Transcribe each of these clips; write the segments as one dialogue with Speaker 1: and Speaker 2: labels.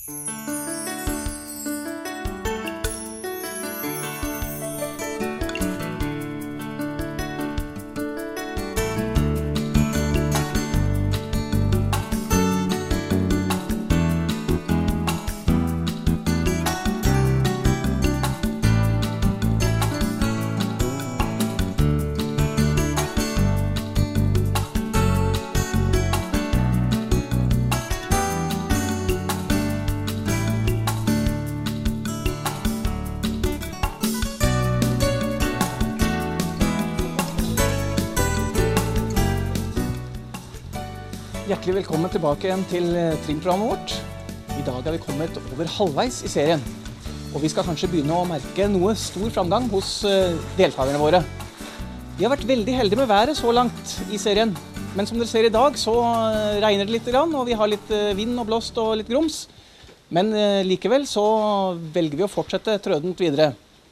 Speaker 1: Hjertelig velkommen tilbake igjen til trimprogrammet vårt. I dag vi kommet over halvveis i serien, og vi skal kanskje begynne å merke noe stor framgang hos deltakerne våre. Vi har vært veldig heldige med været så langt i serien, men som dere ser i dag så regner det litt, og vi har litt vind og blåst og litt grums. Men likevel så velger vi å fortsette trødent videre.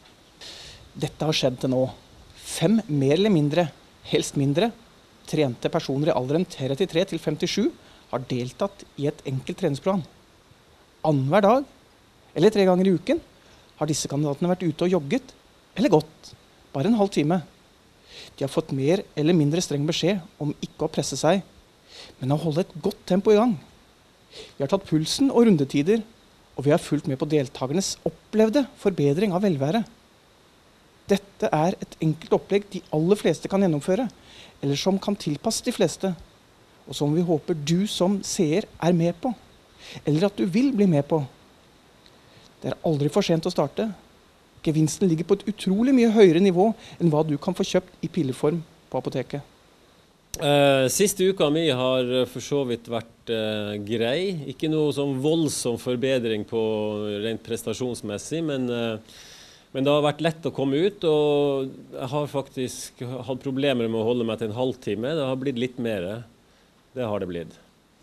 Speaker 1: Dette har skjedd til nå. 5 mer eller mindre, helst mindre, trente personer i alderen 33 til 57 har deltatt i et enkelt treningsprogram. Annenhver dag, eller 3 ganger i uken, har disse kandidatene vært ute og jogget, eller gått, bare en halv time. De har fått mer eller mindre streng beskjed om ikke å presse seg, men å holde et godt tempo i gang. Vi har tatt pulsen og rundetider, og vi har fulgt med på deltakernes opplevde forbedring av velvære. Dette er et enkelt opplegg de aller fleste kan gjennomføre, eller som kan tilpasse de fleste, og som vi håper du som seer er med på, eller at du vil bli med på. Det er aldri for sent å starte. Gevinsten ligger på et utrolig mye høyere nivå enn hva du kan få kjøpt i pilleform på apoteket.
Speaker 2: Siste uka mi har for så vidt vært grei. Ikke noe sånn voldsom forbedring på rent prestasjonsmessig, men det har vært lett å komme ut, og jeg har faktisk hatt problemer med å holde meg til en halvtime. Det har blitt litt mer. Det har det blitt.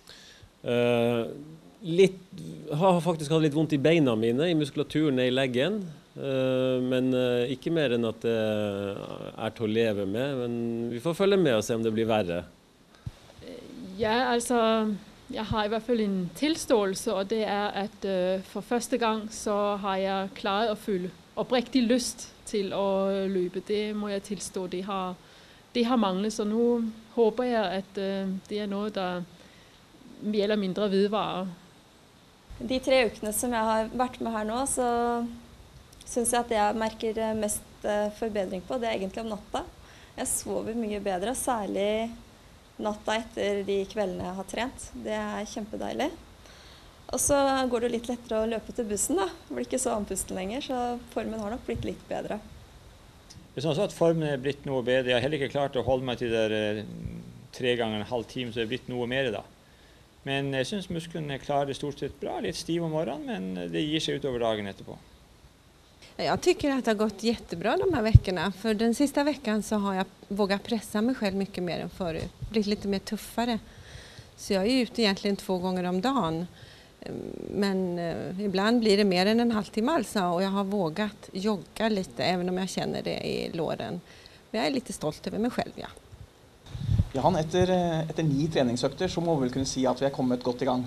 Speaker 2: Har faktisk hatt litt vondt i beina mine, i muskulaturen i leggen, men ikke mer enn at det er til å leve med. Men vi får følge med og se om det blir verre.
Speaker 3: Ja, altså, jeg har i hvert fall en tilståelse, og det er at for første gang så har jeg klaret å føle oppriktig lyst til å løpe. Det må jeg tilstå. Det har manglet, så nå håper jeg at det er noe der mer eller mindre vedvarer.
Speaker 4: De 3 ukene som jeg har vært med her nå, så synes jeg at det jeg merker mest forbedring på, det er egentlig om natta. Jeg sover mye bedre, særlig natta etter de kveldene jeg har trent. Det er kjempedeilig. Og så går det litt lettere å løpe til bussen da. Det blir ikke så andpusten lenger, så formen har nok blitt litt bedre.
Speaker 5: Jeg synes også at formen er blitt noe bedre. Jeg har heller ikke klart å holde meg til der 3 ganger en halv time, så det er blitt noe mer da. Men jeg synes musklene klarer det stort sett bra, litt stiv om morgenen, men det gir seg utover dagen etterpå.
Speaker 6: Jag tycker att det har gått jättebra de här veckorna. För den sista veckan så har jag vågat pressa mig själv mycket mer än förut. Blivit lite mer tuffare. Så jag är ute egentligen 2 gånger om dagen. Men ibland blir det mer än en halvtimme alltså. Och jag har vågat jogga lite även om jag känner det i låren. Men jag är lite stolt över mig själv, ja.
Speaker 1: Johan, etter 9 treningsøkter så må vi vel kunne si at vi er kommet godt i gang.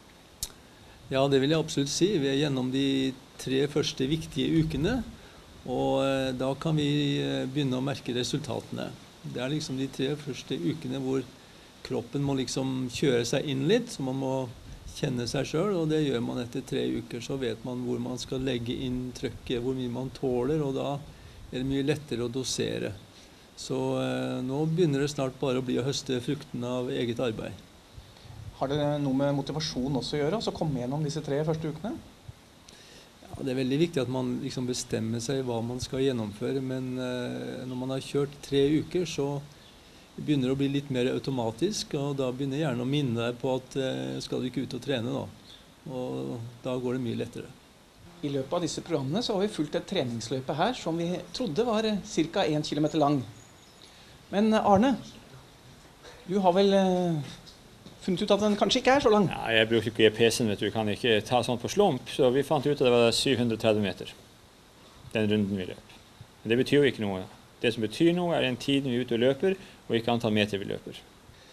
Speaker 7: Ja, det vil jeg absolutt si. Vi er gjennom de 3 første viktige ukene, og da kan vi begynne å merke resultatene. Det er liksom de 3 første ukene hvor kroppen må liksom kjøre seg inn litt, så man må kjenne seg selv, og det gjør man etter 3 uker. Så vet man hvor man skal legge inn trykket, hvor mye man tåler, og da er det mye lettere å dosere. Så nå begynner det snart bare å bli å høste fruktene av eget arbeid.
Speaker 1: Har det noe med motivasjon også å gjøre, altså komme gjennom disse 3 første ukene?
Speaker 7: Ja, det er veldig viktig at man liksom bestemmer seg hva man skal gjennomføre, men når man har kjørt 3 uker, så begynner det å bli litt mer automatisk, og da begynner gjerne å minne deg på at skal du ikke ut og trene da. Og da går det mye lettere.
Speaker 1: I løpet av disse programmene så har vi fulgt et treningsløpe her som vi trodde var ca. 1 kilometer lang. Men Arne, du har vel funnet ut at den kanskje ikke er så lang?
Speaker 5: Ja, jeg bruker ikke GPS-en, vet du. Jeg kan ikke ta sånt på slump, så vi fant ut at det var 730 meter, den runden vi løp. Men det betyr jo ikke noe. Det som betyr noe er den tiden vi er ute og løper, og ikke antall meter vi løper.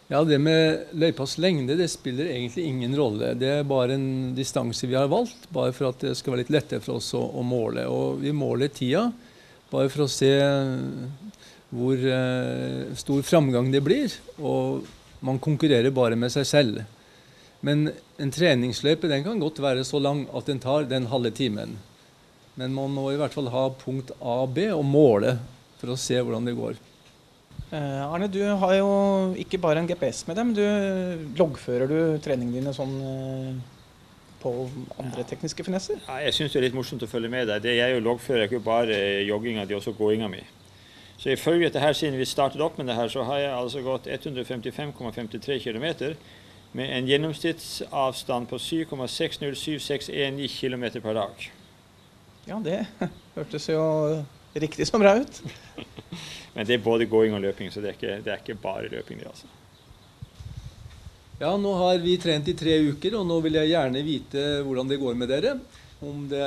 Speaker 7: Ja, det med løypas lengde, det spiller egentlig ingen rolle. Det er bare en distanse vi har valgt, bare for at det skal være litt lettere for oss å måle. Og vi måler tida, bare for å se hvor stor framgang det blir, og man konkurrerer bare med seg selv. Men en treningsløype, den kan godt være så lang at den tar den halve timen. Men man må i hvert fall ha punkt A og B og måle for å se hvordan det går.
Speaker 1: Arne, du har jo ikke bare en GPS med dem, loggfører du treningene dine sånn på andre tekniske finesser?
Speaker 5: Ja, jeg synes det er litt morsomt å følge med deg. Det jeg jo loggfører ikke bare jogginga, det er også gåinga mi. Så ifølge dette her, siden vi startet opp med det her, så har jeg altså gått 155,53 km med en gjennomsnittsavstand på 7,60761 km per dag.
Speaker 1: Ja, det hørtes jo riktig så bra ut.
Speaker 5: Men det er både gåing og løping, så det er ikke bare løping det, altså.
Speaker 7: Ja, nå har vi trent i 3 uker, og nå vil jeg gjerne vite hvordan det går med dere. Om det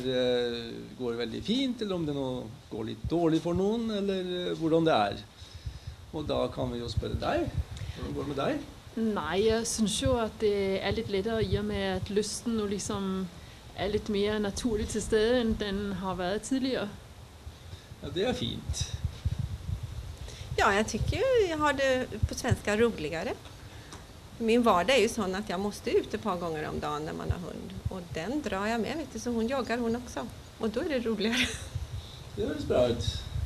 Speaker 7: går veldig fint, eller om det nå går litt dårlig for noen, eller hvordan det er. Og da kan vi jo spørre deg. Hvordan går det med deg?
Speaker 3: Nei, jeg synes jo at det er litt lettere i og med at lysten nå liksom er litt mer naturlig til stede enn den har vært tidligere.
Speaker 7: Ja, det er fint.
Speaker 6: Ja, jag tycker ju jag har det på svenska roligare. Min vardag är ju sån att jag måste ut ett par gånger om dagen när man har hund. Och den drar jag med, vet du, så hon joggar hon också. Och då är det roligere.
Speaker 7: Det høres bra ut.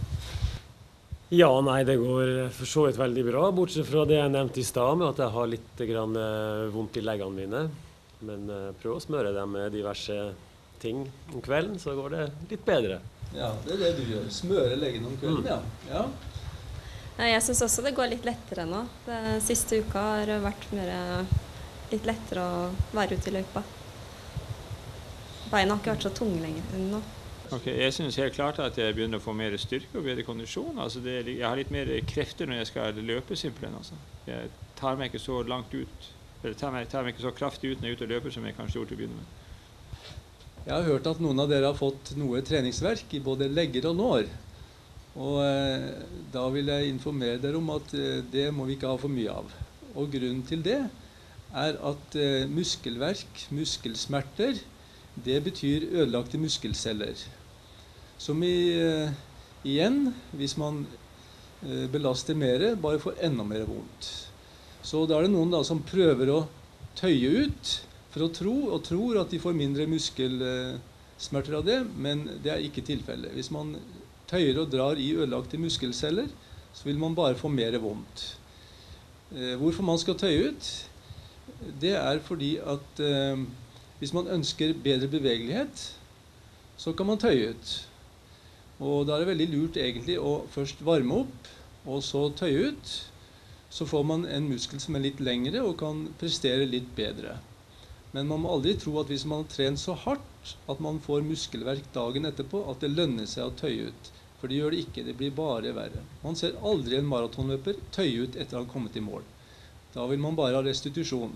Speaker 2: Ja, nei, det går for så vidt veldig bra, bortsett fra det jeg nevnte i stad med at jeg har litt vondt i leggene mine. Men prøv å smøre dem med diverse ting om kvelden, så går det litt bedre.
Speaker 7: Ja, det er det du gjør. Smøre leggene om kvelden, ja.
Speaker 4: Jeg synes også det går litt lettere nå. Den siste uka har vært litt lettere å være ute i løypa. Beina har ikke vært så tunge lenger nå.
Speaker 5: Ok, jeg synes helt klart at jeg begynner å få mer styrke og bedre kondisjon. Altså jeg har litt mer krefter når jeg skal løpe simpelthen. Altså. Jeg tar meg ikke så langt ut, eller tar meg ikke så kraftig ut når jeg er ute og løper som jeg kanskje gjorde til å begynne med.
Speaker 7: Jeg har hørt at noen av dere har fått noe treningsverk i både legger og lår. Og da vil jeg informere dere om at det må vi ikke ha for mye av. Og grunnen til det er at muskelverk, muskelsmerter, det betyr ødelagte muskelceller. Som igjen, hvis man belaster mer, bare får enda mer vondt. Så da er det noen da som prøver å tøye ut for å tro, og tror at de får mindre muskelsmerter av det, men det er ikke tilfellet. Hvis man tøyer og drar i ødelagte muskelceller, så vil man bare få mer vondt. Hvorfor man skal tøye ut? Det er fordi at hvis man ønsker bedre bevegelighet, så kan man tøye ut. Og da er det veldig lurt egentlig å først varme opp, og så tøye ut. Så får man en muskel som er litt lengre og kan prestere litt bedre. Men man må aldri tro at hvis man har trent så hardt at man får muskelverk dagen etterpå, at det lønner seg å tøye ut. For det gjør det ikke, det blir bare verre. Man ser aldri en maratonløper tøye ut etter å ha kommet i mål. Da vil man bare ha restitusjon.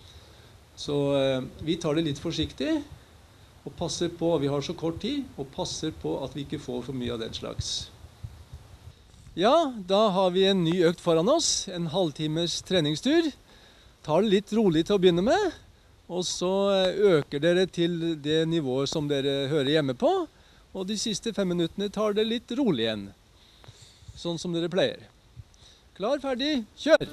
Speaker 7: Så vi tar det litt forsiktig, og passer på, vi har så kort tid, og passer på at vi ikke får for mye av den slags. Ja, da har vi en ny økt foran oss, en halvtimes treningstur. Tar det litt rolig til å begynne med. Og så øker dere til det nivået som dere hører hjemme på, og de siste 5 minuttene tar det litt rolig igjen, sånn som dere pleier. Klar, ferdig, kjør!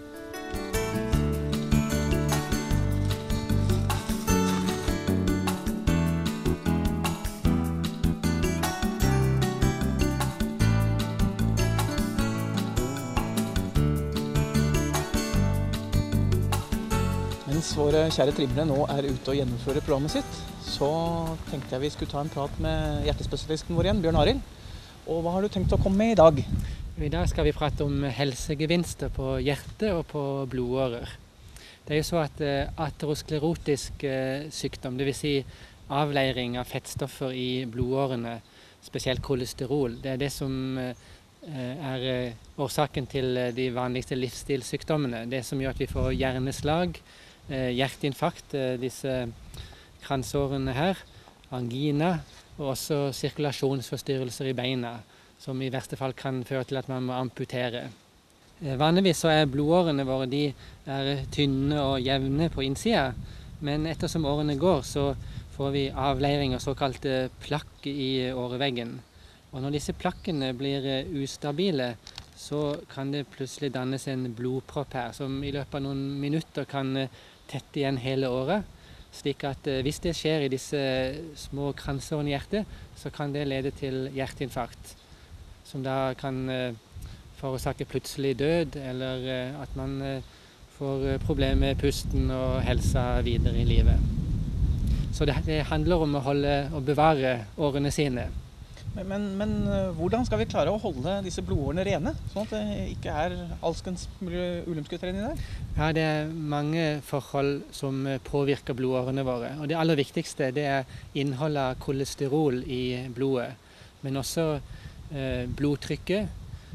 Speaker 1: Mens våre kjære trimmere nå er ute og gjennomfører programmet sitt, så tenkte jeg vi skulle ta en prat med hjertespesialisten vår igjen, Bjørn Arild. Og hva har du tenkt å komme med i dag?
Speaker 8: I dag skal vi prate om helsegevinster på hjerte og på blodårer. Det er jo så at aterosklerotisk sykdom, det vil si avleiring av fettstoffer i blodårene, spesielt kolesterol, det er det som er årsaken til de vanligste livsstilssykdommene. Det som gjør at vi får hjerneslag, hjerteinfarkt, disse kransårene her, angina, og også sirkulasjonsforstyrrelser i beina, som i verste fall kan føre til at man må amputere. Vanligvis så blodårene våre de tynne og jevne på innsida, men ettersom årene går så får vi avleiringer, såkalte plakk i åreveggen. Og når disse plakkene blir ustabile, så kan det plutselig dannes en blodpropp her, som i løpet av noen minutter kan tette igjen hele året. Slik at hvis det skjer i disse små kransårene i hjertet, så kan det lede til hjerteinfarkt, som da kan forårsake plutselig død, eller at man får problemer med pusten og helsa videre i livet. Så det handler om å holde og bevare årene sine.
Speaker 1: Men hvordan skal vi klare å holde disse blodårene rene, sånn at det ikke alskens ulymske inni der?
Speaker 8: Ja, det mange forhold som påvirker blodårene våre. Og det aller viktigste det innholdet av kolesterol i blodet, men også blodtrykket,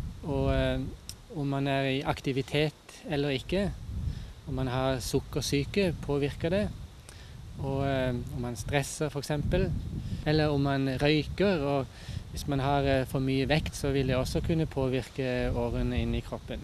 Speaker 8: og om man i aktivitet eller ikke, om man har sukkersyke, påvirker det, og om man stresser for eksempel, eller om man røyker, og hvis man har for mye vekt, så vil det også kunne påvirke årene inn i kroppen.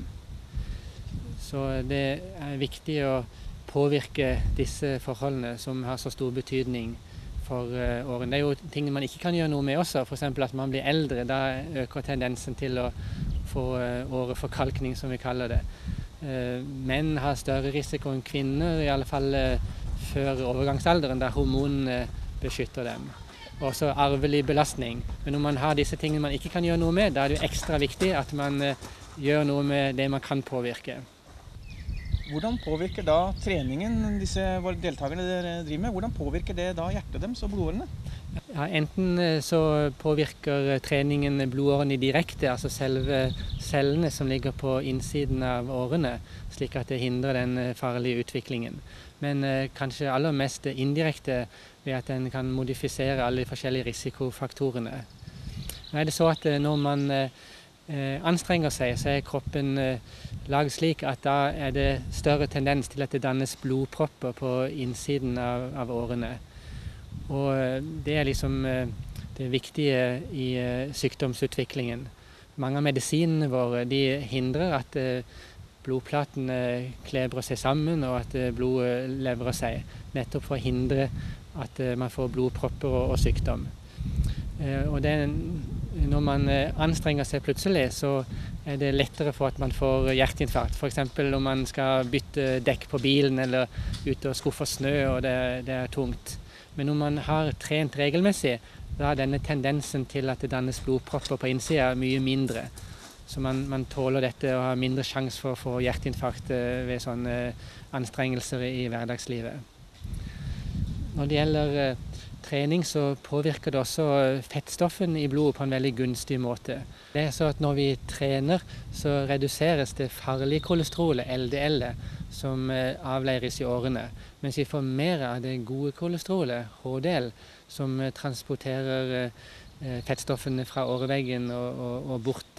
Speaker 8: Så det viktig å påvirke disse forholdene som har så stor betydning for årene. Det jo ting man ikke kan gjøre noe med også, for eksempel at man blir eldre, da øker tendensen til å få åreforkalkning, som vi kaller det. Menn har større risiko enn kvinner, i alle fall før overgangsalderen, da hormonene beskytter dem. Også arvelig belastning. Men når man har disse tingene man ikke kan gjøre noe med, da det jo ekstra viktig at man gjør noe med det man kan påvirke.
Speaker 1: Hvordan påvirker da treningen disse deltakerne dere driver med? Hvordan påvirker det da hjertet deres og blodårene?
Speaker 8: Ja, enten så påvirker treningen blodårene direkte, altså selve cellene som ligger på innsiden av årene, slik at det hindrer den farlige utviklingen. Men kanskje aller mest indirekte ved at den kan modifisere alle de forskjellige risikofaktorene. Nå det så at når man anstrenger seg, så kroppen laget slik at da det større tendens til at det dannes blodpropper på innsiden av årene. Og det liksom det viktige i sykdomsutviklingen. Mange av medisinene våre de hindrer at blodplatene klebrer seg sammen og at blodet leverer seg, nettopp for å hindre at man får blodpropper og sykdom. Og når man anstrenger seg plutselig, så det lettere for at man får hjerteinfarkt. For eksempel om man skal bytte dekk på bilen eller ut og skuffe snø og det tungt. Men når man har trent regelmessig, da denne tendensen til at det dannes blodpropper på innsida mye mindre. Så man tåler dette og har mindre sjanse for å få hjerteinfarkt ved sånne anstrengelser i hverdagslivet. Når det gjelder trening, så påvirker det også fettstoffene i blodet på en veldig gunstig måte. Det så at når vi trener, så reduseres det farlige kolesterolet, LDL, som avleires i årene. Mens vi får mer av det gode kolesterolet, HDL, som transporterer fettstoffene fra åreveggen og bort.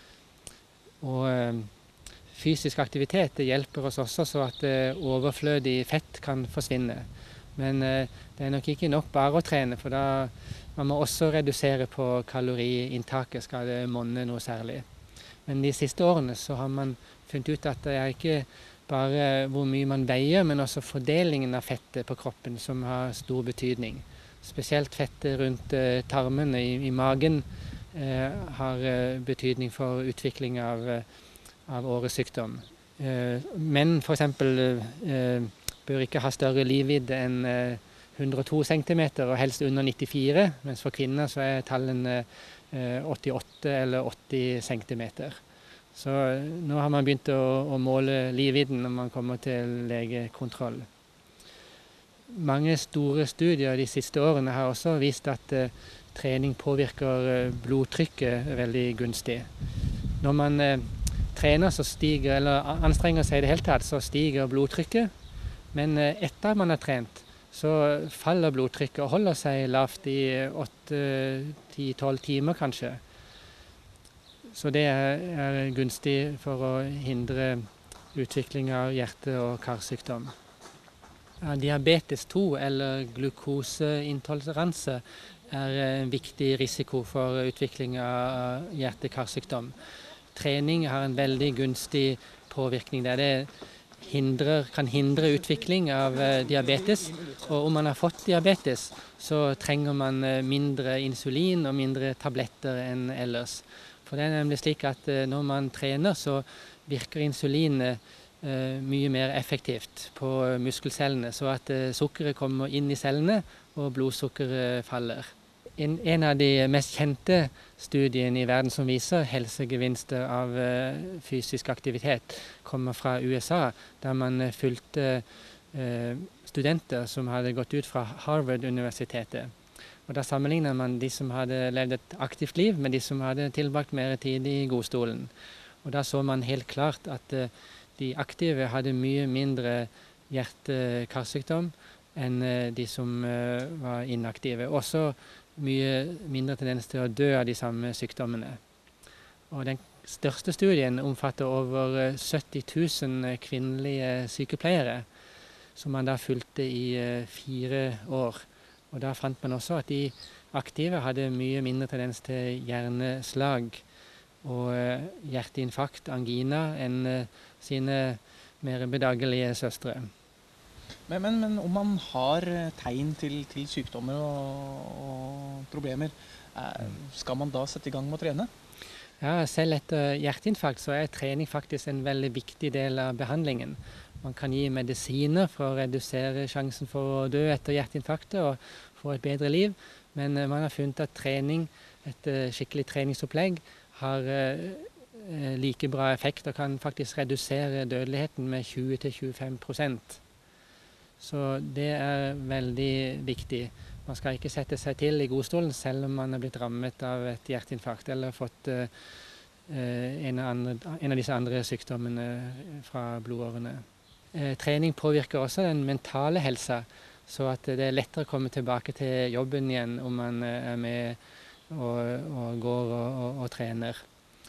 Speaker 8: Og fysisk aktivitet hjelper oss også så at overflødig fett kan forsvinne. Men det nok ikke nok bare å trene, for da man må også redusere på kaloriinntaket skal det monne noe særlig. Men de siste årene så har man funnet ut at det ikke bare hvor mye man veier, men også fordelingen av fettet på kroppen som har stor betydning. Spesielt fettet rundt tarmene i magen har betydning for utvikling av åresykdom. Menn for eksempel bør ikke ha større livvidde enn 102 cm og helst under 94, mens for kvinner så tallene 88 eller 80 cm. Så nå har man begynt å måle livvidden når man kommer til legekontroll. Mange store studier de siste årene har også vist at trening påvirker blodtrykket veldig gunstig. Når man trener så stiger, eller anstrenger seg i det hele tatt, så stiger blodtrykket. Men etter man har trent, så faller blodtrykket og holder seg lavt i 8-10-12 timer kanskje. Så det gunstig for å hindre utvikling av hjerte- og karsykdom. Diabetes 2 eller glukoseintoleranse en viktig risiko for utvikling av hjerte- og karsykdom. trening har en veldig gunstig påvirkning der. Det kan hindre utvikling av diabetes, og om man har fått diabetes, så trenger man mindre insulin og mindre tabletter enn ellers. For det er nemlig slik at når man trener, så virker insulinet mye mer effektivt på muskelcellene, så at sukkeret kommer inn i cellene og blodsukkeret faller. En av de mest kjente studiene i verden som viser helsegevinster av fysisk aktivitet, kommer fra USA, der man fulgte studenter som hadde gått ut fra Harvard-universitetet. Og da sammenlignet man de som hadde levd et aktivt liv med de som hadde tilbrakt mer tid i godstolen. Og da så man helt klart at de aktive hadde mye mindre hjerte-karsykdom enn de som var inaktive. Også mye mindre tendens til å dø av de samme sykdommene. Og den største studien omfatter over 70 000 kvinnelige sykepleiere, som man da fulgte i 4 år. Og da fant man også at de aktive hadde mye mindre tendens til hjerneslag og hjerteinfarkt, angina, enn sine mer bedagelige søstre.
Speaker 1: Men om man har tegn til sykdommer og problemer, skal man da sette i gang med å trene?
Speaker 8: Ja, selv etter hjerteinfarkt så er trening faktisk en veldig viktig del av behandlingen. Man kan gi medisiner for å redusere sjansen for å dø etter hjerteinfarktet og få et bedre liv, men man har funnet at trening, et skikkelig treningsopplegg, har like bra effekt og kan faktisk redusere dødeligheten med 20–25%. Så det er veldig viktig. Man skal ikke sette seg til i godstolen selv om man har blitt rammet av et hjerteinfarkt eller fått en av disse andre sykdommene fra blodårene. Trening påvirker også den mentale helsa, så at det er lettere å komme tilbake til jobben igjen om man er med og går og trener.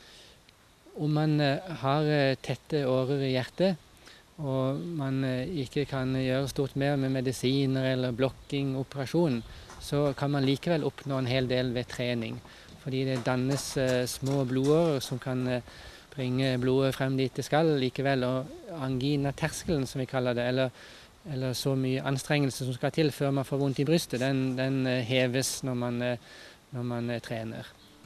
Speaker 8: Om man har tette årer i hjertet, og man ikke kan gjøre stort mer med medisiner eller blokking, operasjon, så kan man likevel oppnå en hel del ved trening. Fordi det dannes små blodårer som kan bringe blodet frem dit det skal likevel. Og angina-terskelen, som vi kaller det, eller så mye anstrengelse som skal til før man får vondt i brystet, den heves når man trener.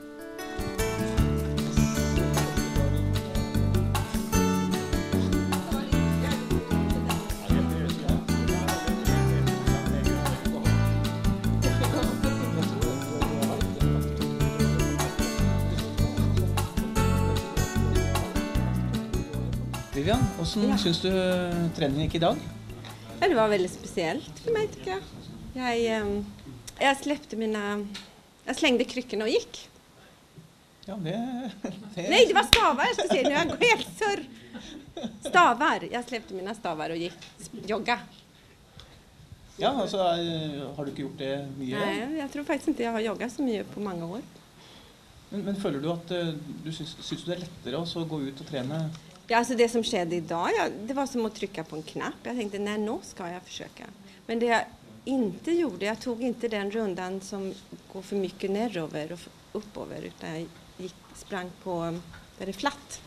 Speaker 1: Vivian, hvordan synes du treningen gikk i dag?
Speaker 6: Ja, det var veldig spesielt for meg, tycker jeg. Jeg slengte krykkene og gikk.
Speaker 1: Ja, det...
Speaker 6: Nej, det var stavar jag ska se. Nu jag går helt surr. Stavar. Jag släppte mina stavar och gick jogga.
Speaker 1: Ja, altså, har du ikke gjort det mye?
Speaker 6: Nej, jag tror faktiskt inte jag har joggat så mye på många år.
Speaker 1: Men føler du at du synes det er lettere å gå ut og trene?
Speaker 6: Ja, alltså det som skedde idag, det var som att trycka på en knapp. Jag tänkte, nej, nu ska jag försöka. Men det jag inte gjorde, jag tog inte den rundan som går för mycket nerover och uppover, utan jag sprang på där det är flatt.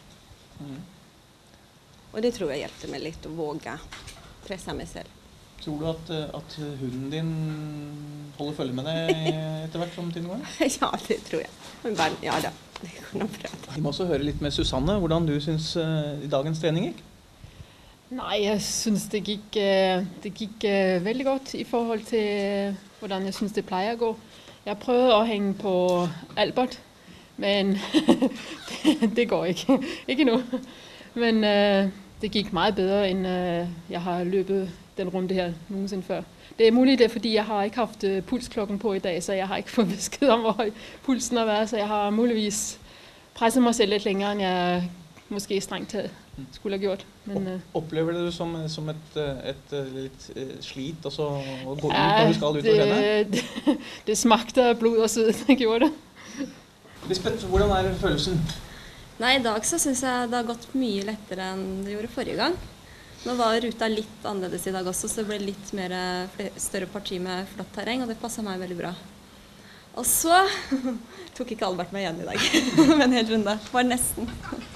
Speaker 6: Och det tror jag hjälpte mig lite att våga pressa mig själv.
Speaker 1: Tror du at hunden din holder følge med deg etter hvert som tiden går?
Speaker 6: Ja, det tror jeg. Men bare, ja da, det kunne jeg prøve.
Speaker 1: Vi må også høre litt med Susanne, hvordan du synes dagens trening gikk?
Speaker 3: Nej, jeg synes det gik veldig godt i forhold til hvordan jeg synes det plejer at gå. Jeg prøvede at hænge på Albert, men det går ikke. Ikke endnu. Men det gik meget bedre end jeg har løbet den runde her nogensinde før. Det er muligt, det er fordi jeg har ikke haft pulsklokken på i dag, så jeg har ikke fået besked om hvor høj pulsen har været, så jeg har muligvis presset mig selv lidt længere, end jeg måske strengt taget skulle have gjort. Men,
Speaker 1: Opplever du som et litt slit og så å gå ut når du skal ut og trene?
Speaker 3: Det smakte af blod og sved, det gjorde det.
Speaker 1: Lisbeth, hvordan er følelsen?
Speaker 4: Nei, i dag så synes jeg det har gått mye lettere enn det gjorde forrige gang. Nå var ruta litt annerledes i dag også, så det ble litt mer større parti med flatt terreng, og det passet meg veldig bra. Og så tok ikke Albert meg igjen i dag, med en hel runde. Var nesten.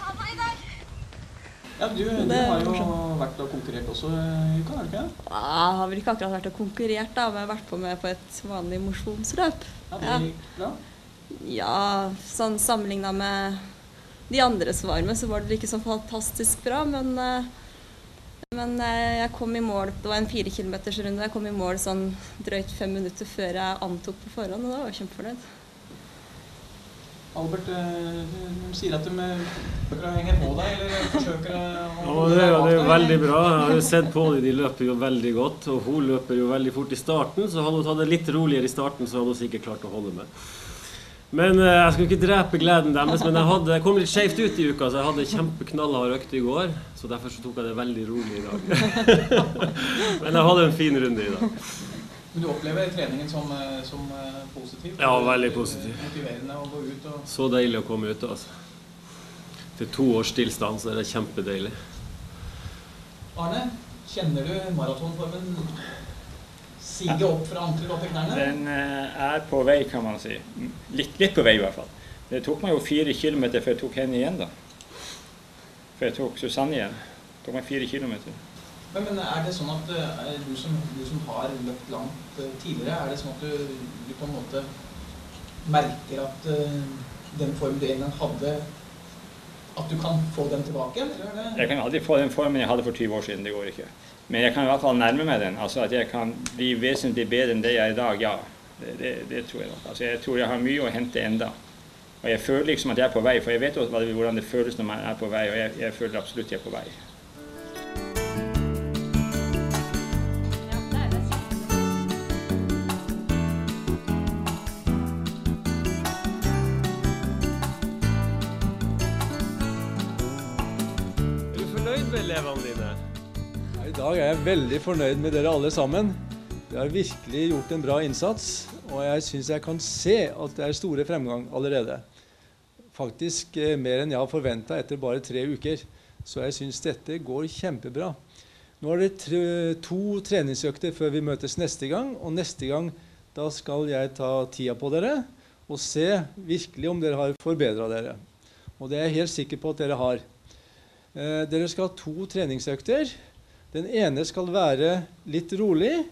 Speaker 1: Ja, du har jo vært og konkurrert også i uka, har du ikke?
Speaker 4: Ja, jeg har vel ikke akkurat vært og konkurrert da, men jeg har vært med på et vanlig motionsløp.
Speaker 1: Ja, det gikk bra?
Speaker 4: Ja, sånn sammenlignet med de andre som var med, så var det ikke så fantastisk bra, men jeg kom i mål, det var en 4 kilometers runde, jeg kom i mål sånn drøyt 5 minutter før jeg antok på forhånd, og da var jeg kjempefornøyd.
Speaker 1: Albert, du sier at du henger på deg, eller forsøker å...
Speaker 2: Ja, det er veldig bra. Jeg har jo sett på dem, de løper jo veldig godt, og hun løper jo veldig fort i starten, så hadde hun tatt det litt roligere i starten, så hadde hun sikkert klart å holde med. Men jeg skulle ikke drepe gleden deres, men jeg kom litt skjevt ut i uka, så jeg hadde kjempeknallhard økt i går, så derfor så tok jeg det veldig rolig i dag. Men jeg hadde en fin runde i dag.
Speaker 1: Men du opplever treningen som positiv?
Speaker 2: Ja, veldig positiv.
Speaker 1: Motiverende å gå ut og...
Speaker 2: Så deilig å komme ut, altså. Til 2 års stillstand, så er det kjempedeilig.
Speaker 1: Arne, kjenner du maratonformen sige opp fra ankler opp i knærne?
Speaker 5: Den er på vei, kan man si. Litt på vei i hvert fall. Det tok meg jo 4 kilometer før jeg tok henne igjen da. Før jeg tok Susanne igjen. Det tok meg 4 kilometer.
Speaker 1: Men er det sånn at du som har løpt langt tidligere, er det sånn at du på en måte merker at den formen du en gang hadde, at du kan få den tilbake igjen? Eller er det... Jeg
Speaker 5: kan aldri få den formen jeg hadde for 20 år siden, det går ikke. Men jeg kan i hvert fall nærme meg den, altså at jeg kan bli vesentlig bedre enn det jeg er i dag, ja. Det tror jeg nok. Altså jeg tror jeg har mye å hente enda. Og jeg føler liksom at jeg er på vei, for jeg vet jo hvordan det føles når man er på vei, og jeg føler absolutt jeg er på vei.
Speaker 2: Elevene dine?
Speaker 7: I dag er jeg veldig fornøyd med dere alle sammen. Dere har virkelig gjort en bra innsats, og jeg synes jeg kan se at det er store fremgang allerede. Faktisk mer enn jeg har forventet etter bare 3 uker. Så jeg synes dette går kjempebra. Nå er det 2 treningsøkter før vi møtes neste gang, og neste gang da skal jeg ta tida på dere og se virkelig om dere har forbedret dere. Og det er jeg helt sikker på at dere har. Dere skal ha 2 treningsøkter. Den ene skal være litt rolig,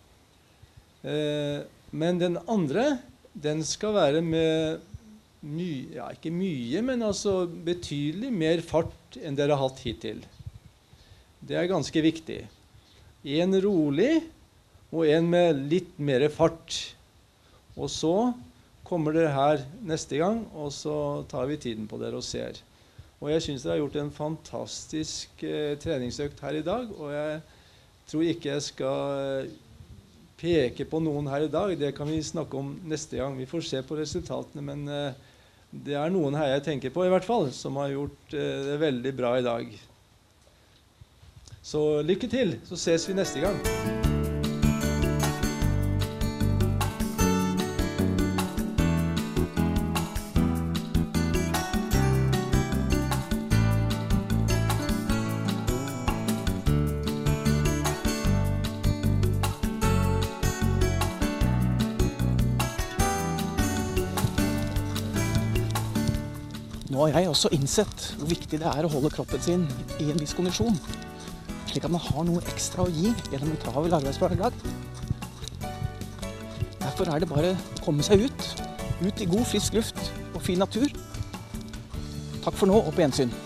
Speaker 7: men den andre, den skal være med ikke mye, men altså betydelig mer fart enn dere har hatt hittil. Det er ganske viktig. En rolig, og en med litt mer fart. Og så kommer dere her neste gang, og så tar vi tiden på dere og ser. Og jeg synes dere har gjort en fantastisk treningsøkt her i dag, og jeg tror ikke jeg skal peke på noen her i dag. Det kan vi snakke om neste gang. Vi får se på resultatene, men det er noen her jeg tenker på i hvert fall, som har gjort det veldig bra i dag. Så lykke til, så ses vi neste gang.
Speaker 1: Nå har jeg også innsett hvor viktig det er å holde kroppen sin i en viss kondisjon, slik at man har noe ekstra å gi gjennom en travel arbeidshverdag. Derfor er det bare å komme seg ut i god, frisk luft og fin natur. Takk for nå, og på gjensyn.